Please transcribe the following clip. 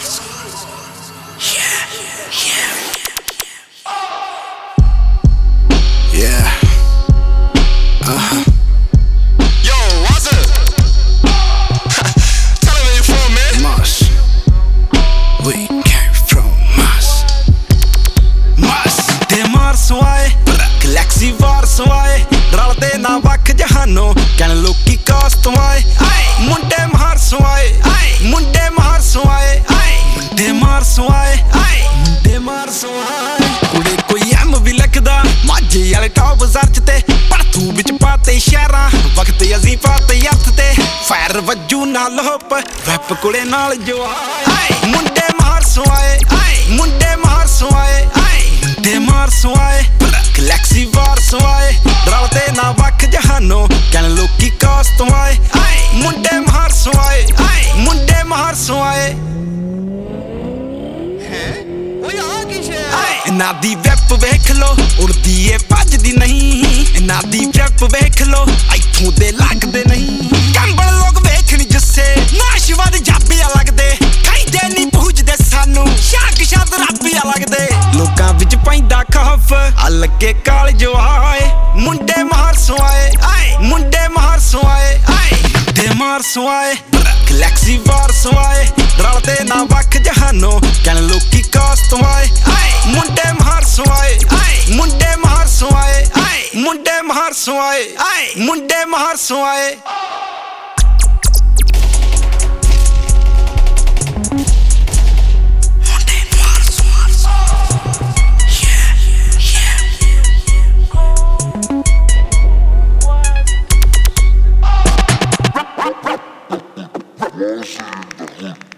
Yeah. Yo, what's up? Tell them where you from, man. Mars. We came from Mars. Mars. ਤੇ Mars ਆਏ galaxy ਵਾਰਸ ਆਏ ਰਲਦੇ ਨਾ ਵੱਖ ਜਹਾਨੋਂ ਕਹਿਣ ਲੋਕੀ ਕਾਸਤ ਆਏ ਮੁੰਡੇ ਮਾਰਸ ਆਏ ਮੁੰਡੇ ਮਾਰਸ ਆਏ ਮੁੰਡੇ ਮਾਰਸ ਆਏ ਮੁੰਡੇ ਮਾਰਸ ਆਏ ਕੁੜੇ ਕੋਈ ਐਮ ਵੀ ਲਿਖਦਾ ਮਾਝੇ ਵਾਲੇ ਟੌਪ ਸਰਚ ਤੇ ਪਰ ਤੂੰ ਵਿੱਚ ਪਾਤੇ ਸ਼ਹਿਰਾਂ ਵਕਤ ਅਸੀਂ ਪਾਤੇ ਹੱਥ ਤੇ ਫਾਇਰ ਵੱਜੂ ਨਾਲ ਹੋਪ ਵੈਪ ਕੁੜੇ ਨਾਲ ਜੋ ਆਏ ਮੁੰਡੇ ਮਾਰਸ ਆਏ ਮੁੰਡੇ ਮਾਰਸ ਆਏ ਮੁੰਡੇ ਮਾਰਸ ਆਏ ਗੈਲੈਕਸੀ ਵਾਰਸ ਆਏ ਰਲਦੇ ਨਾ ਵੱਖ ਜਹਾਨੋਂ ਕਹਿਣ ਲੋਕੀ ਕਾਸਤ ਆਏ ਮੁੰਡੇ ਮਾਰਸ ਆਏ ਮੁੰਡੇ ਮਾਰਸ ਆਏ ਇਹਨਾਂ ਦੀ ਵੈਪ ਵੇਖ ਲੋ ਉੜਦੀ ਏ ਭੱਜਦੀ ਨਹੀਂ ਇਹਨਾਂ ਦੀ ਵੈਪ ਵੇਖ ਲੋ ਇੱਥੋਂ ਦੇ ਲੱਗਦੇ ਨਹੀਂ ਕੰਬਲ ਲੋਕ ਵੇਖਣ ਜੱਸੇ ਨਾਸ਼ਵਾਦ ਜਾਬੀਆਂ ਲੱਗਦੇ ਕਹਿੰਦੇ ਨਹੀਂ ਪੁੱਜਦੇ ਸਾਨੂੰ ਸ਼ਾਕ ਸ਼ਾਦ ਰੱਬੀਆਂ ਲੱਗਦੇ ਲੋਕਾਂ ਵਿੱਚ ਪੈਂਦਾ ਖੌਫ ਆ ਲੱਗੇ ਕਾਲ ਜੋ ਆਏ ਮੁੰਡੇ ਮਾਰਸ ਆਏ ਮੁੰਡੇ ਮਾਰਸ ਆਏ ਮੁੰਡੇ ਮਾਰਸ ਆਏ ਗੈਲੈਕਸੀ ਵਾਰਸ ਆਏ ਰਲਦੇ ਨਾ ਵੱਖ ਜਹਾਨੋਂ ਕਹਿਣ ਲੋਕੀ ਕਾਸਤ ਆਏ ਮੁੰਡੇ ਮਾਰਸ ਆਏ ਮੁੰਡੇ ਮਾਰਸ ਆਏ ਮੁੰਡੇ ਮਾਰਸ ਆਏ ਮੁੰਡੇ ਮਾਰਸ ਆਏ What's in the hood?